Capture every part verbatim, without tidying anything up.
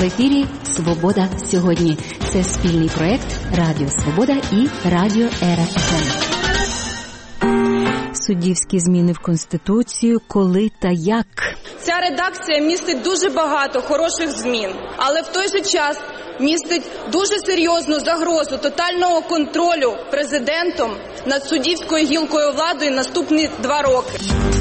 В ефірі «Свобода сьогодні». Це спільний проєкт Радіо Свобода і Радіо Ера еф ем. Суддівські зміни в Конституцію, коли та як? Ця редакція містить дуже багато хороших змін, але в той же час містить дуже серйозну загрозу тотального контролю президентом над суддівською гілкою влади наступні два роки.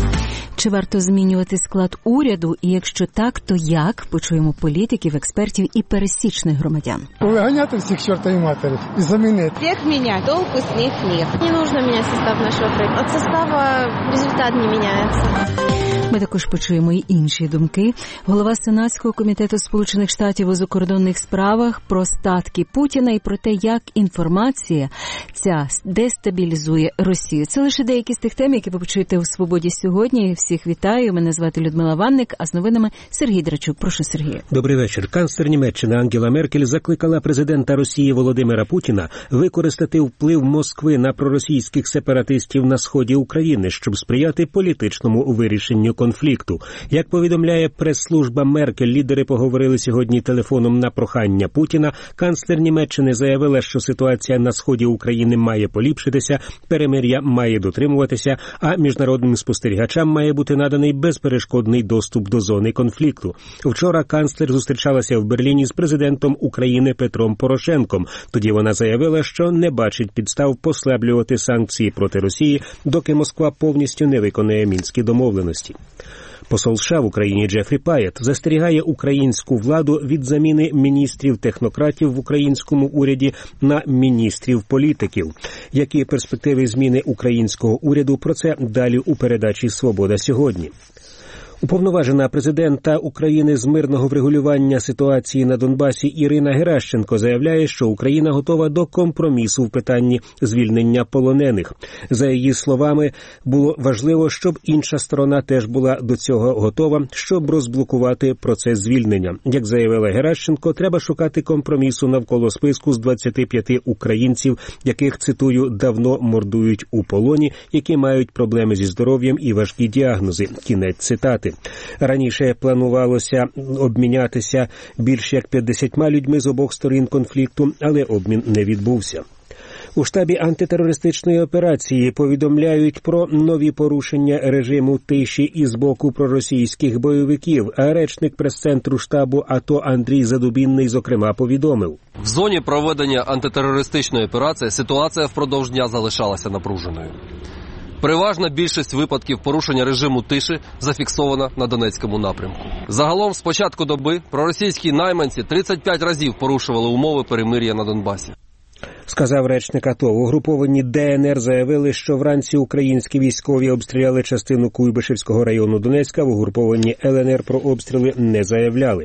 Чи варто змінювати склад уряду? І якщо так, то як? Почуємо політиків, експертів і пересічних громадян. Виганяти всіх чортові матері і замінити. Всіх міняти, толку з них нет. Не нужно міняти состав нашого правительства. От состава результат не міняється. Ми також почуємо і інші думки. Голова Сенатського комітету Сполучених Штатів у закордонних справах про статки Путіна і про те, як інформація ця дестабілізує Росію. Це лише деякі з тих тем, які ви почуєте у «Свободі сьогодні». Всіх вітаю. Мене звати Людмила Ванник, а з новинами Сергій Драчук. Прошу, Сергію. Добрий вечір. Канцлер Німеччини Ангела Меркель закликала президента Росії Володимира Путіна використати вплив Москви на проросійських сепаратистів на сході України, щоб сприяти політичному вирішенню конфлікту. Як повідомляє прес-служба Меркель, лідери поговорили сьогодні телефоном на прохання Путіна. Канцлер Німеччини заявила, що ситуація на сході України має поліпшитися, перемир'я має дотримуватися, а міжнародним спостерігачам має бути наданий безперешкодний доступ до зони конфлікту. Вчора канцлер зустрічалася в Берліні з президентом України Петром Порошенком. Тоді вона заявила, що не бачить підстав послаблювати санкції проти Росії, доки Москва повністю не виконає мінські домовленості. Посол США в Україні Джефрі Паєт застерігає українську владу від заміни міністрів-технократів в українському уряді на міністрів-політиків. Які перспективи зміни українського уряду? Про це далі у передачі «Свобода сьогодні». Уповноважена президента України з мирного врегулювання ситуації на Донбасі Ірина Геращенко заявляє, що Україна готова до компромісу в питанні звільнення полонених. За її словами, було важливо, щоб інша сторона теж була до цього готова, щоб розблокувати процес звільнення. Як заявила Геращенко, треба шукати компромісу навколо списку з двадцяти п'яти українців, яких, цитую, давно мордують у полоні, які мають проблеми зі здоров'ям і важкі діагнози. Кінець цитати. Раніше планувалося обмінятися більш як п'ятдесятьма людьми з обох сторін конфлікту, але обмін не відбувся. У штабі антитерористичної операції повідомляють про нові порушення режиму тиші із боку проросійських бойовиків, а речник прес-центру штабу АТО Андрій Задубінний, зокрема, повідомив. В зоні проведення антитерористичної операції ситуація впродовж дня залишалася напруженою. Переважна більшість випадків порушення режиму тиші зафіксована на Донецькому напрямку. Загалом з початку доби проросійські найманці тридцять п'ять разів порушували умови перемир'я на Донбасі. Сказав речник АТО. Угруповані ДНР заявили, що вранці українські військові обстріляли частину Куйбишевського району Донецька. В угруповані ЛНР про обстріли не заявляли.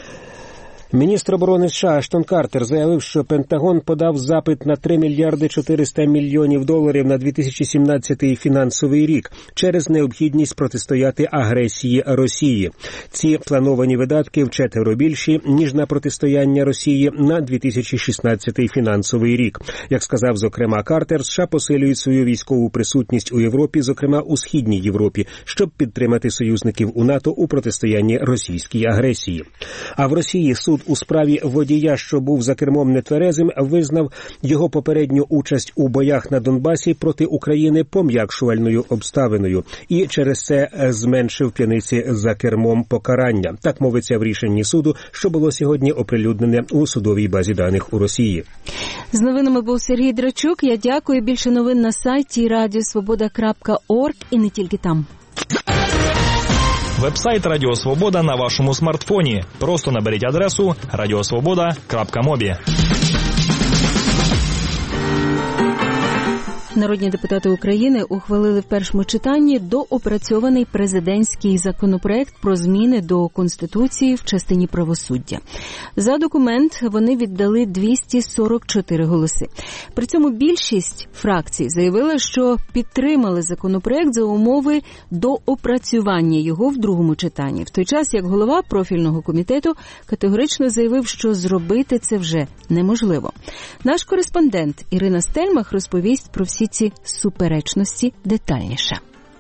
Міністр оборони США Аштон Картер заявив, що Пентагон подав запит на три мільярди чотириста мільйонів доларів на дві тисячі сімнадцятий фінансовий рік через необхідність протистояти агресії Росії. Ці плановані видатки вчетверо більші, ніж на протистояння Росії на дві тисячі шістнадцятий фінансовий рік. Як сказав, зокрема, Картер, США посилюють свою військову присутність у Європі, зокрема у Східній Європі, щоб підтримати союзників у НАТО у протистоянні російській агресії. А в Росії суд у справі водія, що був за кермом нетверезим, визнав його попередню участь у боях на Донбасі проти України пом'якшувальною обставиною і через це зменшив п'яниці за кермом покарання. Так мовиться в рішенні суду, що було сьогодні оприлюднене у судовій базі даних у Росії. З новинами був Сергій Драчук. Я дякую. Більше новин на сайті радіо свобода крапка орг і не тільки там. Веб-сайт Радіо Свобода на вашому смартфоні. Просто наберіть адресу радіосвобода крапка мобі. Народні депутати України ухвалили в першому читанні доопрацьований президентський законопроект про зміни до Конституції в частині правосуддя. За документ вони віддали двісті сорок чотири голоси. При цьому більшість фракцій заявила, що підтримали законопроект за умови доопрацювання його в другому читанні. В той час, як голова профільного комітету категорично заявив, що зробити це вже неможливо. Наш кореспондент Ірина Стельмах розповість про всі ці суперечності детальніше.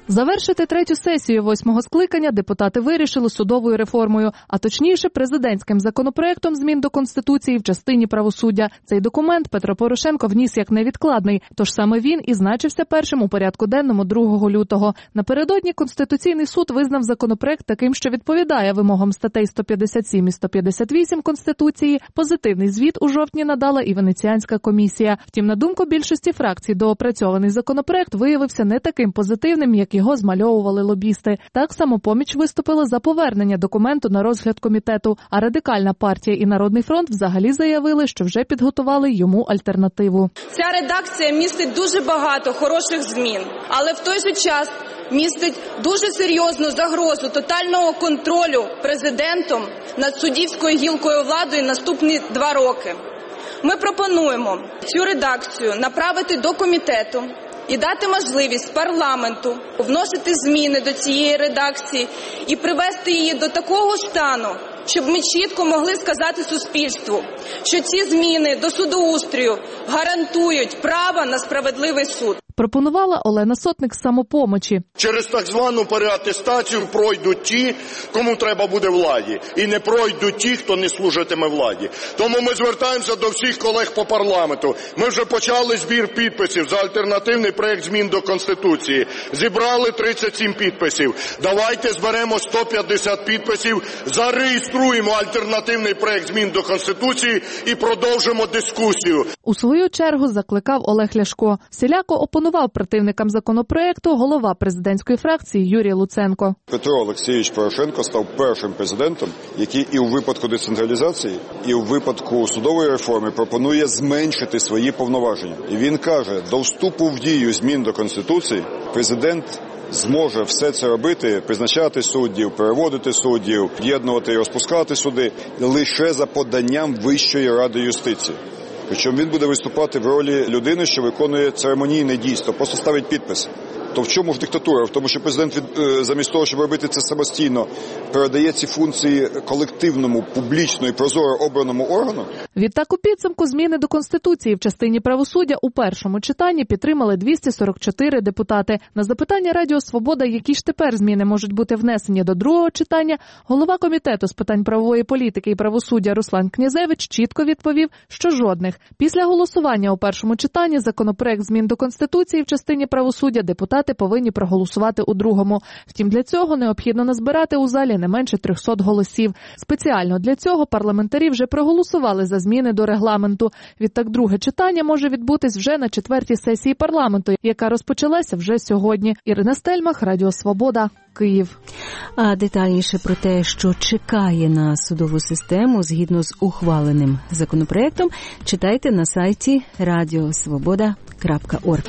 Завершити третю сесію восьмого скликання депутати вирішили судовою реформою, а точніше президентським законопроектом змін до Конституції в частині правосуддя. Цей документ Петро Порошенко вніс як невідкладний, тож саме він і значився першим у порядку денному другого лютого. Напередодні Конституційний суд визнав законопроект таким, що відповідає вимогам статей сто п'ятдесят сім і сто п'ятдесят вісім Конституції. Позитивний звіт у жовтні надала і Венеціанська комісія. Втім, на думку більшості фракцій, доопрацьований законопроект виявився не таким позитивним, як його змальовували лобісти. Так «Самопоміч» виступила за повернення документу на розгляд комітету, а Радикальна партія і Народний фронт взагалі заявили, що вже підготували йому альтернативу. Ця редакція містить дуже багато хороших змін, але в той же час містить дуже серйозну загрозу тотального контролю президентом над суддівською гілкою влади наступні два роки. Ми пропонуємо цю редакцію направити до комітету і дати можливість парламенту вносити зміни до цієї редакції і привести її до такого стану, щоб ми чітко могли сказати суспільству, що ці зміни до судоустрою гарантують право на справедливий суд. Пропонувала Олена Сотник з «Самопомочі». Через так звану переатестацію пройдуть ті, кому треба буде владі, і не пройдуть ті, хто не служитиме владі. Тому ми звертаємося до всіх колег по парламенту. Ми вже почали збір підписів за альтернативний проект змін до Конституції. Зібрали тридцять сім підписів. Давайте зберемо сто п'ятдесят підписів, зареєструємо альтернативний проект змін до Конституції і продовжимо дискусію. У свою чергу закликав Олег Ляшко. Всіляко опонував противникам законопроекту голова президентської фракції Юрій Луценко. Петро Олексійович Порошенко став першим президентом, який і у випадку децентралізації, і у випадку судової реформи пропонує зменшити свої повноваження. І він каже, до вступу в дію змін до Конституції президент зможе все це робити, призначати суддів, переводити суддів, об'єднувати і розпускати суди лише за поданням Вищої ради юстиції. Причому він буде виступати в ролі людини, що виконує церемонійне дійство, просто ставить підпис. То в чому ж диктатура? В тому, що президент від, замість того, щоб робити це самостійно, передає ці функції колективному, публічно і прозоро обраному органу? Відтак у підсумку зміни до Конституції в частині правосуддя у першому читанні підтримали двісті сорок чотири депутати. На запитання Радіо Свобода, які ж тепер зміни можуть бути внесені до другого читання, голова Комітету з питань правової політики і правосуддя Руслан Князевич чітко відповів, що жодних. Після голосування у першому читанні законопроект змін до Конституції в частині правосуддя депутати повинні проголосувати у другому. Втім, для цього необхідно назбирати у залі не менше трьохсот голосів. Спеціально для цього парламентарі вже проголосували за зміни до регламенту. Відтак друге читання може відбутись вже на четвертій сесії парламенту, яка розпочалася вже сьогодні. Ірина Стельмах, Радіо Свобода, Київ. А детальніше про те, що чекає на судову систему згідно з ухваленим законопроектом, читайте на сайті радіо свобода крапка орг.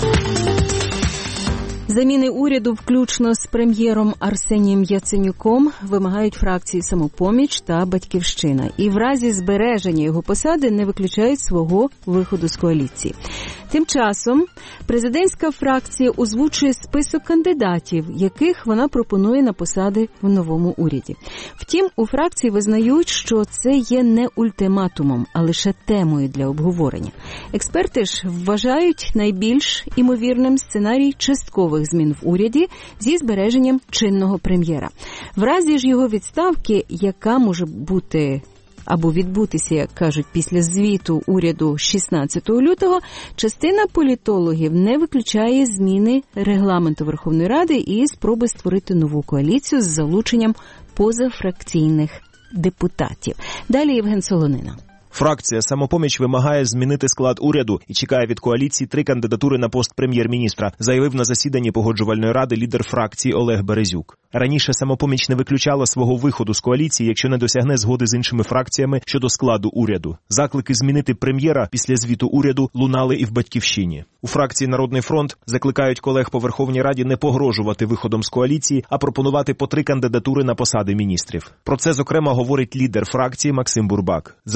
Заміни уряду, включно з прем'єром Арсенієм Яценюком, вимагають фракції «Самопоміч» та «Батьківщина». І в разі збереження його посади не виключають свого виходу з коаліції. Тим часом президентська фракція озвучує список кандидатів, яких вона пропонує на посади в новому уряді. Втім, у фракції визнають, що це є не ультиматумом, а лише темою для обговорення. Експерти ж вважають найбільш імовірним сценарій часткових змін в уряді зі збереженням чинного прем'єра. В разі ж його відставки, яка може бути або відбутися, як кажуть, після звіту уряду шістнадцятого лютого, частина політологів не виключає зміни регламенту Верховної Ради і спроби створити нову коаліцію з залученням позафракційних депутатів. Далі Євген Солонина. Фракція «Самопоміч» вимагає змінити склад уряду і чекає від коаліції три кандидатури на пост прем'єр-міністра, заявив на засіданні Погоджувальної ради лідер фракції Олег Березюк. Раніше «Самопоміч» не виключала свого виходу з коаліції, якщо не досягне згоди з іншими фракціями щодо складу уряду. Заклики змінити прем'єра після звіту уряду лунали і в «Батьківщині». У фракції «Народний фронт» закликають колег по Верховній Раді не погрожувати виходом з коаліції, а пропонувати по три кандидатури на посади міністрів. Про це, зокрема, говорить лідер фракції Максим Бурбак. За його словами,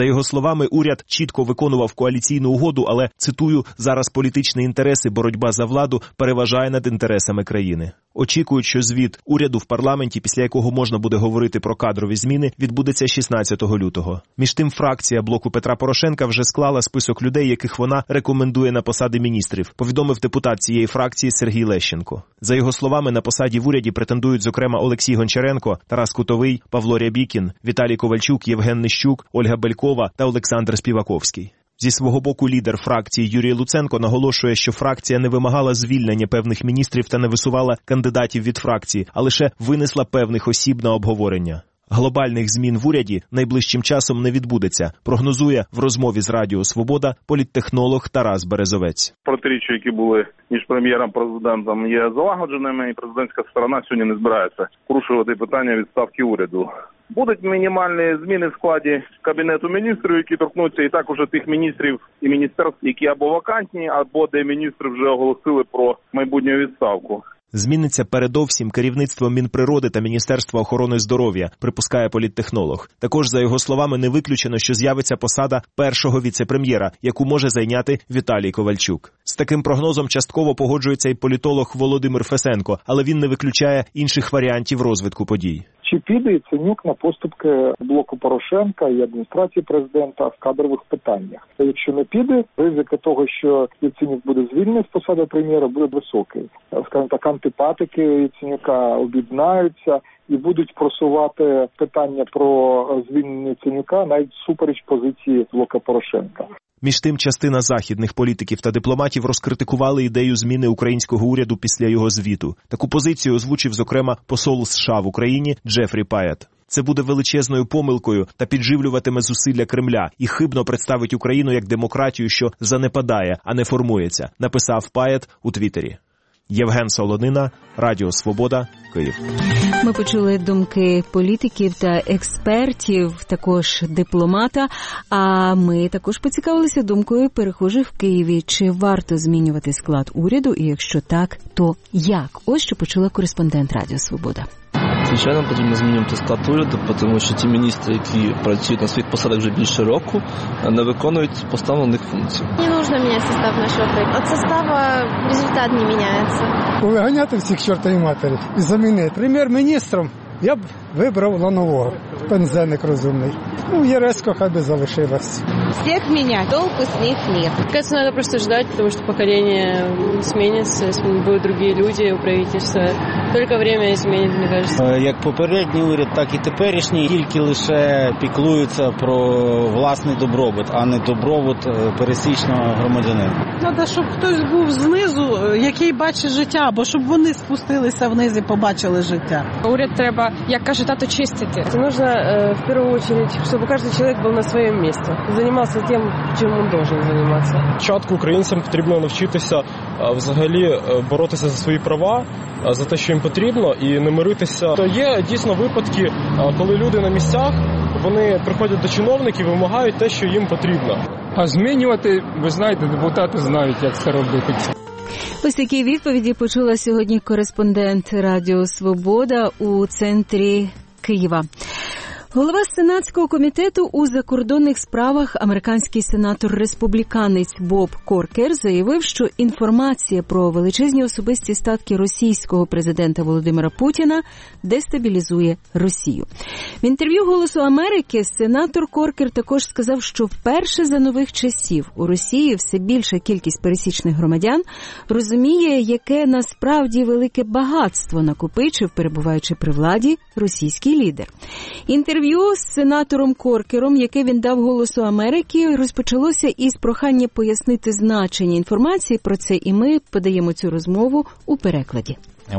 словами, уряд чітко виконував коаліційну угоду, але, цитую, зараз політичні інтереси, боротьба за владу переважає над інтересами країни. Очікують, що звіт уряду в парламенті, після якого можна буде говорити про кадрові зміни, відбудеться шістнадцятого лютого. Між тим, фракція блоку Петра Порошенка вже склала список людей, яких вона рекомендує на посади міністрів, повідомив депутат цієї фракції Сергій Лещенко. За його словами, на посаді в уряді претендують, зокрема, Олексій Гончаренко, Тарас Кутовий, Павло Рябікін, Віталій Ковальчук, Євген Нищук, Ольга Белькова та Олександр Співаковський. Зі свого боку лідер фракції Юрій Луценко наголошує, що фракція не вимагала звільнення певних міністрів та не висувала кандидатів від фракції, а лише винесла певних осіб на обговорення. Глобальних змін в уряді найближчим часом не відбудеться, прогнозує в розмові з Радіо Свобода політтехнолог Тарас Березовець. Протиріччя, які були між прем'єром і президентом, є залагодженими, і президентська сторона сьогодні не збирається порушувати питання відставки уряду. Будуть мінімальні зміни в складі Кабінету міністрів, які торкнуться і так уже тих міністрів і міністерств, які або вакантні, або де міністри вже оголосили про майбутню відставку. Зміниться передовсім керівництво Мінприроди та Міністерства охорони здоров'я, припускає політтехнолог. Також, за його словами, не виключено, що з'явиться посада першого віце-прем'єра, яку може зайняти Віталій Ковальчук. З таким прогнозом частково погоджується і політолог Володимир Фесенко, але він не виключає інших варіантів розвитку подій. Чи піде Яценюк на поступки блоку Порошенка і адміністрації президента в кадрових питаннях? Та якщо не піде, ризики того, що Яценюк буде звільнений з посади прем'єра, буде високий. Скажімо так, антипатики Яценюка об'єднаються і будуть просувати питання про звільнення Яценюка навіть всупереч позиції блока Порошенка. Між тим, частина західних політиків та дипломатів розкритикували ідею зміни українського уряду після його звіту. Таку позицію озвучив, зокрема, посол США в Україні Джефрі Паєт. Це буде величезною помилкою та підживлюватиме зусилля Кремля і хибно представить Україну як демократію, що занепадає, а не формується, написав Паєт у Твіттері. Євген Солонина, Радіо Свобода, Київ. Ми почули думки політиків та експертів, також дипломата, а ми також поцікавилися думкою перехожих в Києві. Чи варто змінювати склад уряду, і якщо так, то як? Ось що почула кореспондент Радіо Свобода. Звичайно, потрібно змінювати склад уряду, тому що ті міністри, які працюють на своїх посадах вже більше року, не виконують поставлених функцій. Не нужно міняти состав нашого правительства. От состава результат не міняється. Виганяти всіх чортової матері і замінити. Прем'єр-міністром я б вибрав Ланового, пензенник розумний. Ну, Єресько хай би залишилась. Всех менять, толку с них нет. Кажется, надо просто ждать, потому что поколение сменится, будут другие люди у правительства. Только время изменит, мне кажется. Як попередній уряд, так і теперішній, тільки лише піклуються про власний добробут, а не добробут пересічного громадянина. Треба, щоб хтось був знизу, який бачить життя, або щоб вони спустилися вниз і побачили життя. Уряд треба, як каже тато, чистити. Це нужно, в першу чергу, щоб кожен чоловік був на своєму місці, займався тим, чим він должен займатися. Спочатку українцям потрібно навчитися взагалі боротися за свої права, за те, що їм потрібно, і не миритися. То є дійсно випадки, коли люди на місцях, вони приходять до чиновників і вимагають те, що їм потрібно. А змінювати, ви знаєте, депутати знають, як це робити. Ось такі відповіді почула сьогодні кореспондент Радіо Свобода у центрі Києва. Голова Сенатського комітету у закордонних справах, американський сенатор-республіканець Боб Коркер, заявив, що інформація про величезні особисті статки російського президента Володимира Путіна дестабілізує Росію. В інтерв'ю «Голосу Америки» сенатор Коркер також сказав, що вперше за нових часів у Росії все більша кількість пересічних громадян розуміє, яке насправді велике багатство накопичив, перебуваючи при владі, російський лідер. Інтерв'ю з сенатором Коркером, яке він дав «Голосу Америки», розпочалося із прохання пояснити значення інформації про це, і ми подаємо цю розмову у перекладі.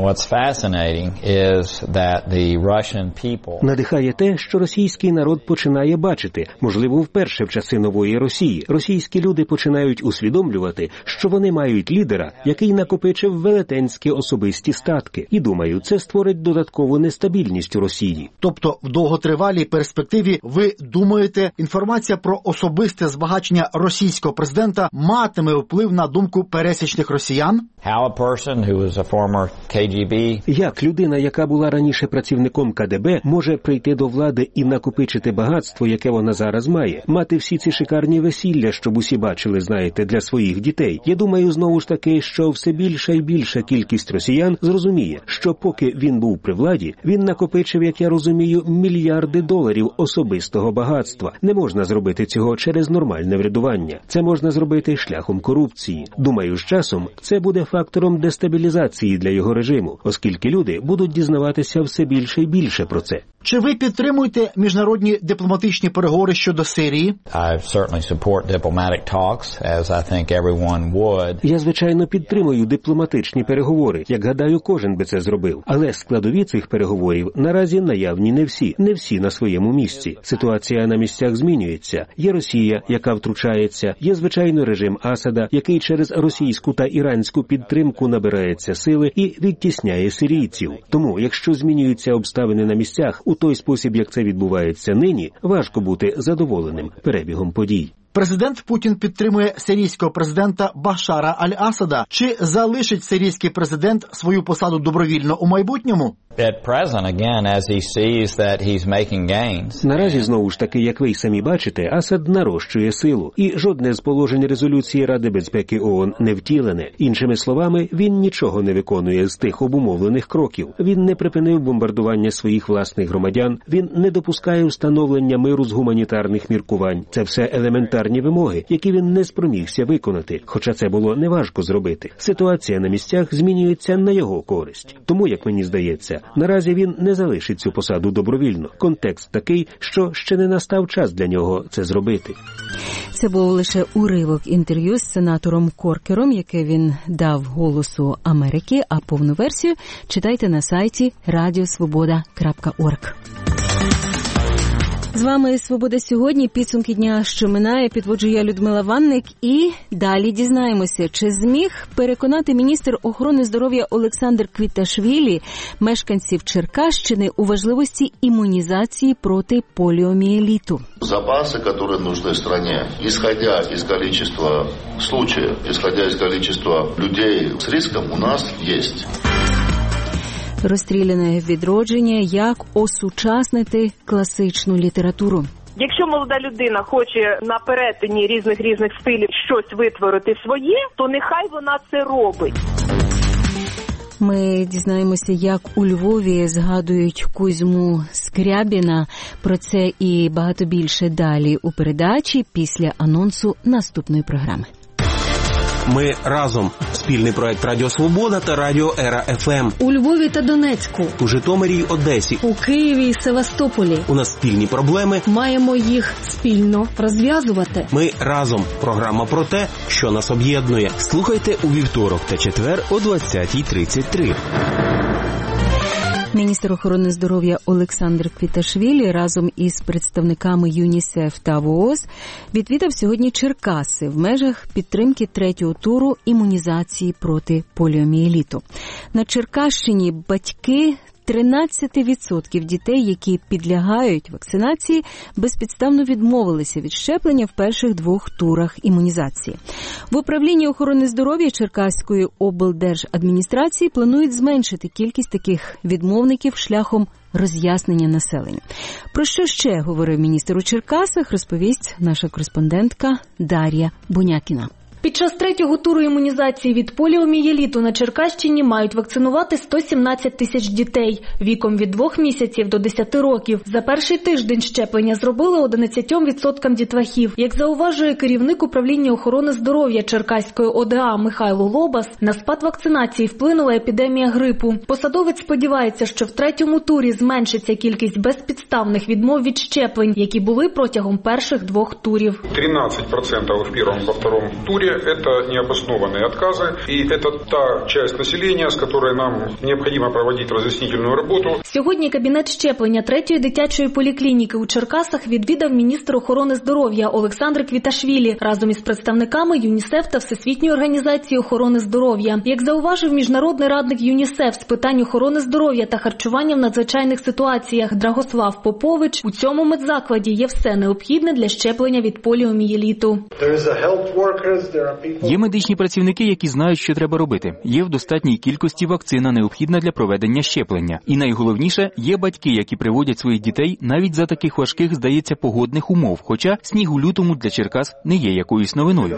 Надихає те, що російський народ починає бачити, можливо, вперше в часи нової Росії. Російські люди починають усвідомлювати, що вони мають лідера, який накопичив велетенські особисті статки. І, думаю, це створить додаткову нестабільність у Росії. Тобто, в довготривалій перспективі ви думаєте, інформація про особисте збагачення російського президента матиме вплив на думку пересічних росіян? How a person who was a former K K G B. Як людина, яка була раніше працівником Ка Де Бе, може прийти до влади і накопичити багатство, яке вона зараз має, мати всі ці шикарні весілля, щоб усі бачили, знаєте, для своїх дітей? Я думаю, знову ж таки, що все більша і більша кількість росіян зрозуміє, що поки він був при владі, він накопичив, як я розумію, мільярди доларів особистого багатства. Не можна зробити цього через нормальне врядування. Це можна зробити шляхом корупції. Думаю, з часом це буде фактором дестабілізації для його режиму, оскільки люди будуть дізнаватися все більше і більше про це. Чи ви підтримуєте міжнародні дипломатичні переговори щодо Сирії? Я, звичайно, підтримую дипломатичні переговори, як гадаю, кожен би це зробив. Але складові цих переговорів наразі наявні не всі, не всі на своєму місці. Ситуація на місцях змінюється. Є Росія, яка втручається, є, звичайно, режим Асада, який через російську та іранську підтримку набирається сили і відтісняє сирійців. Тому, якщо змінюються обставини на місцях, у той спосіб, як це відбувається нині, важко бути задоволеним перебігом подій. Президент Путін підтримує сирійського президента Башара Аль-Асада. Чи залишить сирійський президент свою посаду добровільно у майбутньому? Наразі, знову ж таки, як ви й самі бачите, Асад нарощує силу. І жодне з положень резолюції Ради безпеки ООН не втілене. Іншими словами, він нічого не виконує з тих обумовлених кроків. Він не припинив бомбардування своїх власних громадян, він не допускає встановлення миру з гуманітарних міркувань. Це все елементарні вимоги, які він не спромігся виконати, хоча це було неважко зробити. Ситуація на місцях змінюється на його користь. Тому, як мені здається, наразі він не залишить цю посаду добровільно. Контекст такий, що ще не настав час для нього це зробити. Це був лише уривок інтерв'ю з сенатором Коркером, яке він дав «Голосу Америки», а повну версію читайте на сайті радіо свобода крапка орг. З вами «Свобода сьогодні», підсумки дня, що минає, підводжу я, Людмила Ванник, і далі дізнаємося, чи зміг переконати міністр охорони здоров'я Олександр Квіташвілі мешканців Черкащини у важливості імунізації проти поліомієліту. Запасы, которые нужны стране, исходя из количества случаев, исходя из количества людей с риском, у нас есть. Розстріляне відродження, як осучаснити класичну літературу. Якщо молода людина хоче на перетині різних різних стилів щось витворити своє, то нехай вона це робить. Ми дізнаємося, як у Львові згадують Кузьму Скрябіна. Про це і багато більше далі у передачі після анонсу наступної програми. Ми разом. Спільний проект Радіо Свобода та Радіо Ера Еф Ем. У Львові та Донецьку. У Житомирі й Одесі. У Києві і Севастополі. У нас спільні проблеми. Маємо їх спільно розв'язувати. Ми разом. Програма про те, що нас об'єднує. Слухайте у вівторок та четвер о двадцятій тридцять три. Міністр охорони здоров'я Олександр Квіташвілі разом із представниками ЮНІСЕФ та ВООЗ відвідав сьогодні Черкаси в межах підтримки третього туру імунізації проти поліомієліту. На Черкащині батьки тринадцять відсотків дітей, які підлягають вакцинації, безпідставно відмовилися від щеплення в перших двох турах імунізації. В управлінні охорони здоров'я Черкаської облдержадміністрації планують зменшити кількість таких відмовників шляхом роз'яснення населення. Про що ще говорив міністр у Черкасах, розповість наша кореспондентка Дар'я Бунякіна. Під час третього туру імунізації від поліомієліту на Черкащині мають вакцинувати сто сімнадцять тисяч дітей віком від двох місяців до десяти років. За перший тиждень щеплення зробили одинадцятьом відсоткам дітлахів. Як зауважує керівник управління охорони здоров'я Черкаської О Де А Михайло Лобас, на спад вакцинації вплинула епідемія грипу. Посадовець сподівається, що в третьому турі зменшиться кількість безпідставних відмов від щеплень, які були протягом перших двох турів. тринадцять відсотків в першому та другому турі – это необоснованные отказы, и это та часть населения, с которой нам необходимо проводить разъяснительную работу. Сьогодні кабінет щеплення третьої дитячої поліклініки у Черкасах відвідав міністр охорони здоров'я Олександр Квіташвілі разом із представниками ЮНІСЕФ та Всесвітньої організації охорони здоров'я. Як зауважив міжнародний радник ЮНІСЕФ з питань охорони здоров'я та харчування в надзвичайних ситуаціях Драгослав Попович, у цьому медзакладі є все необхідне для щеплення від поліомієліту. Є медичні працівники, які знають, що треба робити. Є в достатній кількості вакцина, необхідна для проведення щеплення. І найголовніше, є батьки, які приводять своїх дітей навіть за таких важких, здається, погодних умов. Хоча сніг у лютому для Черкас не є якоюсь новиною.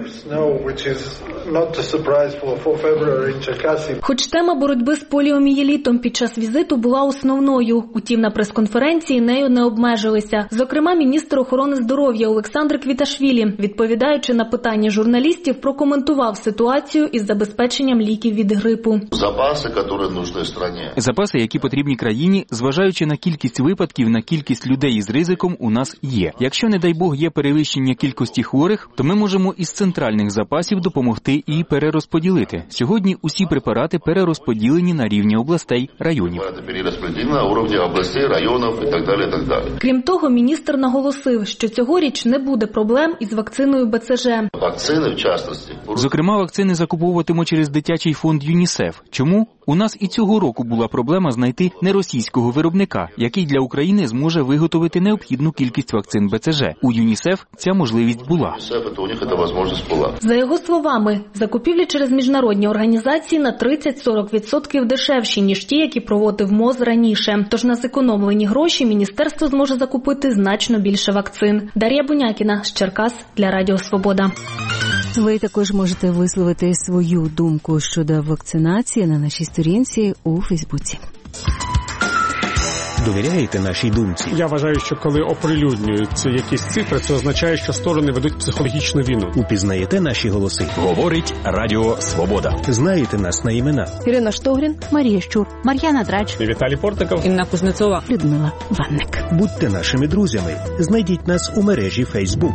Хоч тема боротьби з поліомієлітом під час візиту була основною. Утім, на прес-конференції нею не обмежилися. Зокрема, міністр охорони здоров'я Олександр Квіташвілі, відповідаючи на питання журналістів, прокоментував ситуацію із забезпеченням ліків від грипу. Запаси, які нужны страні. Запаси, які потрібні країні, зважаючи на кількість випадків, на кількість людей із ризиком, у нас є. Якщо, не дай Бог, є перевищення кількості хворих, то ми можемо із центральних запасів допомогти і перерозподілити. Сьогодні усі препарати перерозподілені на рівні областей, районів. На уровні областей, районів і так далі, і так далі. Крім того, міністр наголосив, що цьогоріч не буде проблем із вакциною Б Це Же. Вакцини, в частності. Зокрема, вакцини закуповуватимуть через дитячий фонд ЮНІСЕФ. Чому? У нас і цього року була проблема знайти неросійського виробника, який для України зможе виготовити необхідну кількість вакцин Б Це Же. У ЮНІСЕФ ця можливість була. У них ця можливість була. За його словами, закупівлі через міжнародні організації на тридцять-сорок відсотків дешевші, ніж ті, які проводив МОЗ раніше. Тож на зекономлені гроші міністерство зможе закупити значно більше вакцин. Дар'я Бунякіна з Черкас для Радіо Свобода. Ви також можете висловити свою думку щодо вакцинації на нашій сторінці у Фейсбуці. Довіряєте нашій думці? Я вважаю, що коли оприлюднюються якісь цифри, це означає, що сторони ведуть психологічну війну. Упізнаєте наші голоси? Говорить Радіо Свобода. Знаєте нас на імена? Ірина Штогрін, Марія Щур, Мар'яна Драч, Віталій Портников, Інна Кузнецова, Людмила Ванник. Будьте нашими друзями. Знайдіть нас у мережі Фейсбук.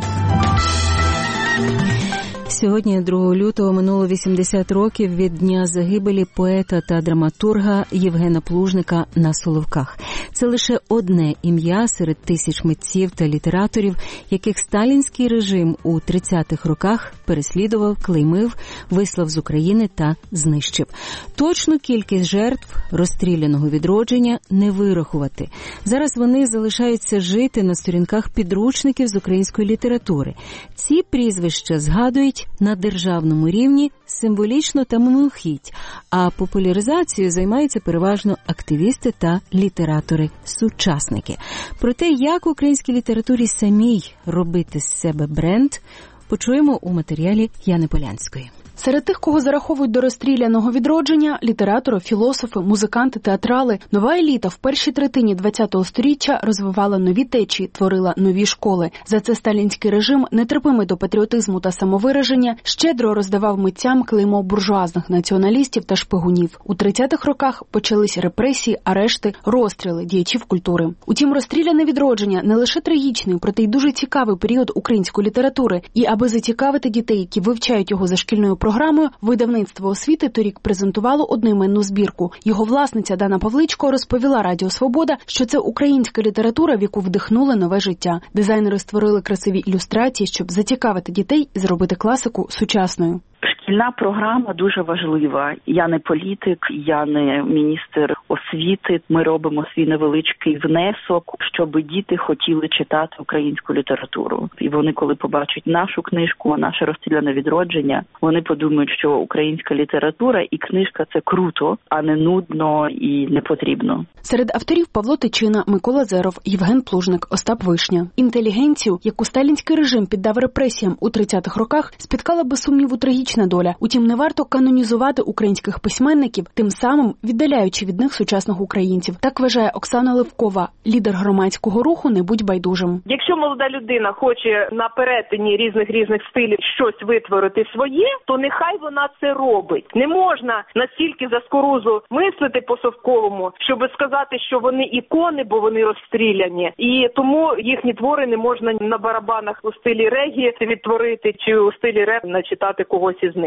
Сьогодні, другого лютого, минуло вісімдесят років від дня загибелі поета та драматурга Євгена Плужника на Соловках. Це лише одне ім'я серед тисяч митців та літераторів, яких сталінський режим у тридцятих роках переслідував, клеймив, вислав з України та знищив. Точну кількість жертв розстріляного відродження не вирахувати. Зараз вони залишаються жити на сторінках підручників з української літератури. Ці прізвища згадують на державному рівні символічно та мимохідь, а популяризацією займаються переважно активісти та літератори-сучасники. Про те, як в українській літературі самій робити з себе бренд, почуємо у матеріалі Яни Полянської. Серед тих, кого зараховують до розстріляного відродження – літератори, філософи, музиканти, театрали. Нова еліта в першій третині ХХ століття розвивала нові течії, творила нові школи. За це сталінський режим, нетерпимий до патріотизму та самовираження, щедро роздавав митцям клеймо буржуазних націоналістів та шпигунів. У тридцятих роках почались репресії, арешти, розстріли діячів культури. Утім, розстріляне відродження – не лише трагічний, проте й дуже цікавий період української літератури. І аби зацікавити дітей, які вивчають його за шкільною програмою, видавництво освіти торік презентувало одноіменну збірку. Його власниця Дана Павличко розповіла Радіо Свобода, що це українська література, в яку вдихнули нове життя. Дизайнери створили красиві ілюстрації, щоб зацікавити дітей і зробити класику сучасною. Шкільна програма дуже важлива. Я не політик, я не міністр освіти. Ми робимо свій невеличкий внесок, щоб діти хотіли читати українську літературу. І вони, коли побачать нашу книжку, наше розстріляне відродження, вони подумають, що українська література і книжка – це круто, а не нудно і не потрібно. Серед авторів Павло Тичина, Микола Зеров, Євген Плужник, Остап Вишня. Інтелігенцію, яку сталінський режим піддав репресіям у тридцятих роках, спіткала без сумніву трагічна доля. Утім, не варто канонізувати українських письменників, тим самим віддаляючи від них сучасних українців. Так вважає Оксана Левкова, лідер громадського руху «Не будь байдужим». Якщо молода людина хоче на перетині різних різних стилів щось витворити своє, то нехай вона це робить. Не можна настільки заскорузло мислити по-совковому, щоб сказати, що вони ікони, бо вони розстріляні. І тому їхні твори не можна на барабанах у стилі регі відтворити чи у стилі реп начитати когось із них.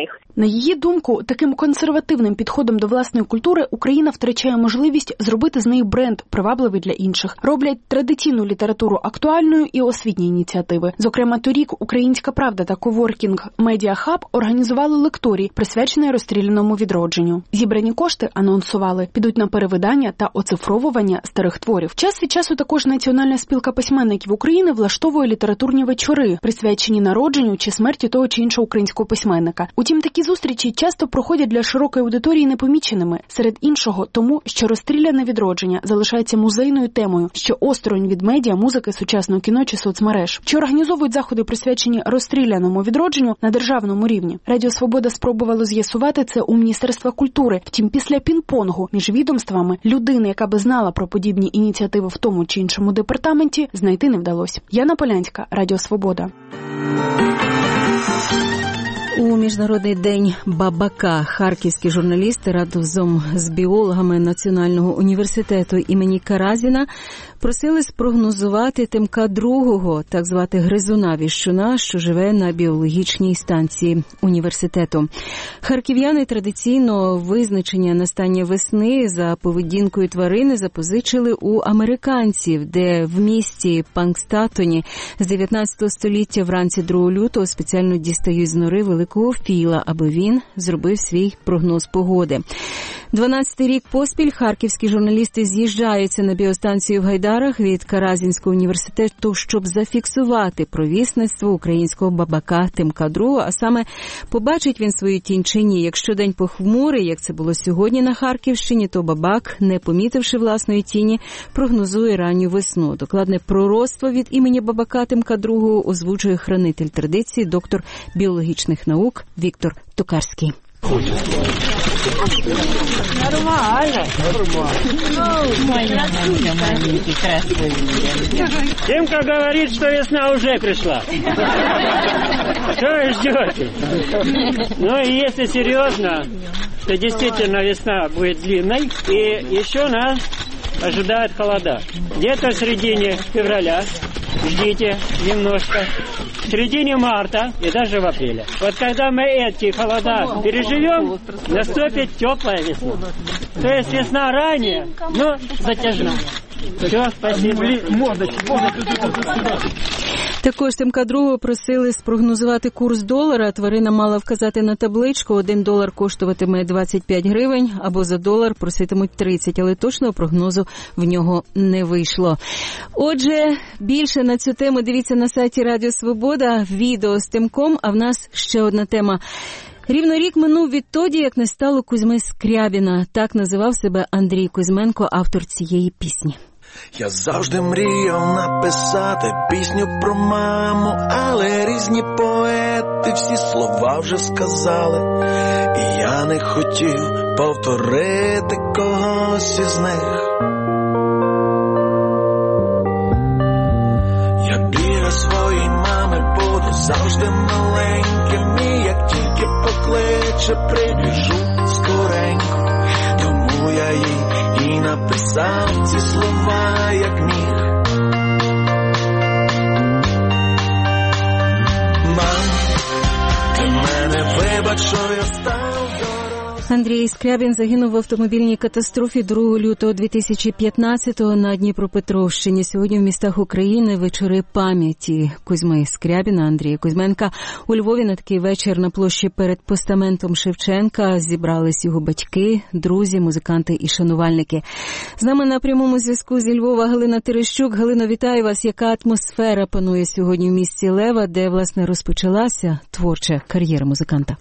них. На її думку, таким консервативним підходом до власної культури Україна втрачає можливість зробити з неї бренд, привабливий для інших. Роблять традиційну літературу актуальною і освітні ініціативи. Зокрема, торік «Українська правда» та коворкінг «Медіа Хаб» організували лекторій, присвячений розстріляному відродженню. Зібрані кошти, анонсували, підуть на перевидання та оцифровування старих творів. Час від часу також Національна спілка письменників України влаштовує літературні вечори, присвячені народженню чи смерті того чи іншого українського письменника. Утім, такі зустрічі часто проходять для широкої аудиторії непоміченими. Серед іншого тому, що розстріляне відродження залишається музейною темою, що осторонь від медіа, музики, сучасного кіно чи соцмереж. Чи організовують заходи, присвячені розстріляному відродженню на державному рівні? Радіо Свобода спробувало з'ясувати це у Міністерства культури. Втім, після пінг-понгу між відомствами людини, яка би знала про подібні ініціативи в тому чи іншому департаменті, знайти не вдалося. Яна Полянська, Радіо Свобода. У Міжнародний день Бабака харківські журналісти разом з біологами Національного університету імені Каразіна просили спрогнозувати Тимка другого, так звати гризуна-віщуна, що живе на біологічній станції університету. Харків'яни традиційно визначення настання весни за поведінкою тварини запозичили у американців, де в місті Панкстатоні з дев'ятнадцятого століття вранці другого лютого спеціально дістають з нори великого філа, аби він зробив свій прогноз погоди. дванадцятий рік поспіль харківські журналісти з'їжджаються на біостанцію в Гайдарах від Каразінського університету, щоб зафіксувати провісництво українського бабака Тимка другого, а саме побачить він свою тінь чи ні. Якщо день похмурий, як це було сьогодні на Харківщині, то бабак, не помітивши власної тіні, прогнозує ранню весну. Докладне пророцтво від імені бабака Тимка другого озвучує хранитель традиції, доктор біологічних наук Віктор Токарський. Нормально. Нормально. Тимка говорит, что весна уже пришла. Что вы ждете? Ну и если серьезно, то действительно весна будет длинной. И еще нас ожидают холода. Где-то в середине февраля. Ждите немножко. В середине марта и даже в апреле. Вот когда мы эти холода переживем, наступит теплая весна. То есть весна ранее, но затяжная. Все, спасибо. Також Тимка другого просили спрогнозувати курс долара. Тварина мала вказати на табличку. Один долар коштуватиме двадцять п'ять гривень, або за долар проситимуть тридцять, але точного прогнозу в нього не вийшло. Отже, більше на цю тему дивіться на сайті Радіо Свобода, відео з Тимком, а в нас ще одна тема. Рівно рік минув відтоді, як не стало Кузьми Скрябіна. Так називав себе Андрій Кузьменко, автор цієї пісні. Я завжди мріяв написати пісню про маму, але різні поети всі слова вже сказали, і я не хотів повторити когось із них. Я біля своєї мами буду завжди маленьким, і як тільки покличе, прибіжу скоренько, тому я їй і написав ці слова, як міг. Мам, ти мене вибач, що я став дорослим. Андрій Скрябін загинув в автомобільній катастрофі другого лютого дві тисячі п'ятнадцятого на Дніпропетровщині. Сьогодні в містах України вечори пам'яті Кузьми Скрябіна, Андрія Кузьменка. У Львові на такий вечір на площі перед постаментом Шевченка зібрались його батьки, друзі, музиканти і шанувальники. З нами на прямому зв'язку зі Львова Галина Терещук. Галино, вітаю вас. Яка атмосфера панує сьогодні в місті Лева, де, власне, розпочалася творча кар'єра музиканта?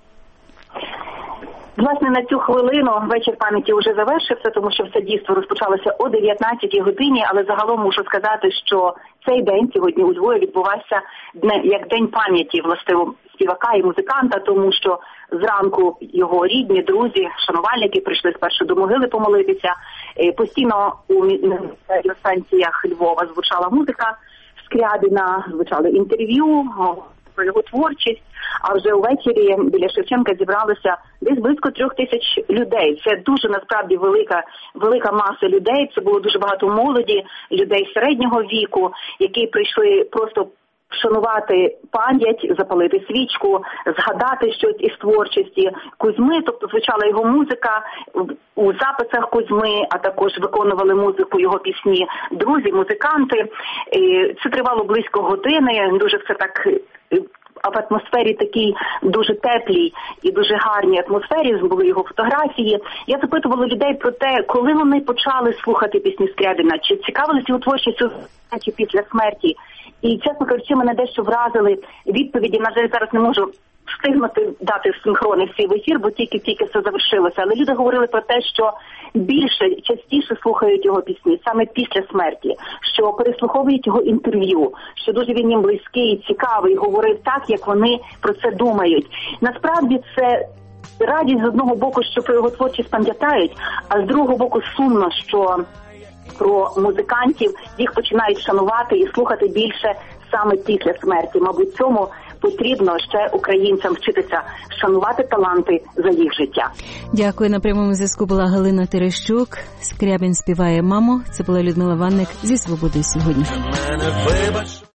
Власне, на цю хвилину вечір пам'яті вже завершився, тому що все дійство розпочалося о дев'ятнадцятій годині, але загалом можу сказати, що цей день сьогодні у Львові відбувався як день пам'яті, власне, співака і музиканта, тому що зранку його рідні, друзі, шанувальники прийшли спершу до могили помолитися. Постійно у радіостанціях Львова звучала музика Скрябіна, звучали інтерв'ю про його творчість, а вже увечері біля Шевченка зібралося десь близько трьох тисяч людей. Це дуже, насправді, велика, велика маса людей, це було дуже багато молоді, людей середнього віку, які прийшли просто вшанувати пам'ять, запалити свічку, згадати щось із творчості Кузьми, тобто звучала його музика у записах Кузьми, а також виконували музику його пісні друзі, музиканти. Це тривало близько години, дуже все так в атмосфері такій дуже теплій і дуже гарній атмосфері, були його фотографії. Я запитувала людей про те, коли вони почали слухати пісні Скрябіна, чи цікавилися його творчістю після смерті. І, чесно кажучи, мене дещо вразили відповіді. На жаль, зараз не можу встигнути дати синхронний всій в ефір, бо тільки-тільки все завершилося. Але люди говорили про те, що більше, частіше слухають його пісні саме після смерті, що переслуховують його інтерв'ю, що дуже він їм близький, цікавий, говорив так, як вони про це думають. Насправді це радість з одного боку, що про його творчість пам'ятають, а з другого боку сумно, що про музикантів їх починають шанувати і слухати більше саме після смерті. Мабуть, цьому потрібно ще українцям вчитися шанувати таланти за їх життя. Дякую. На прямому зв'язку була Галина Терещук. Скрябін співає «Мамо». Це була Людмила Ванник зі «Свободи сьогодні».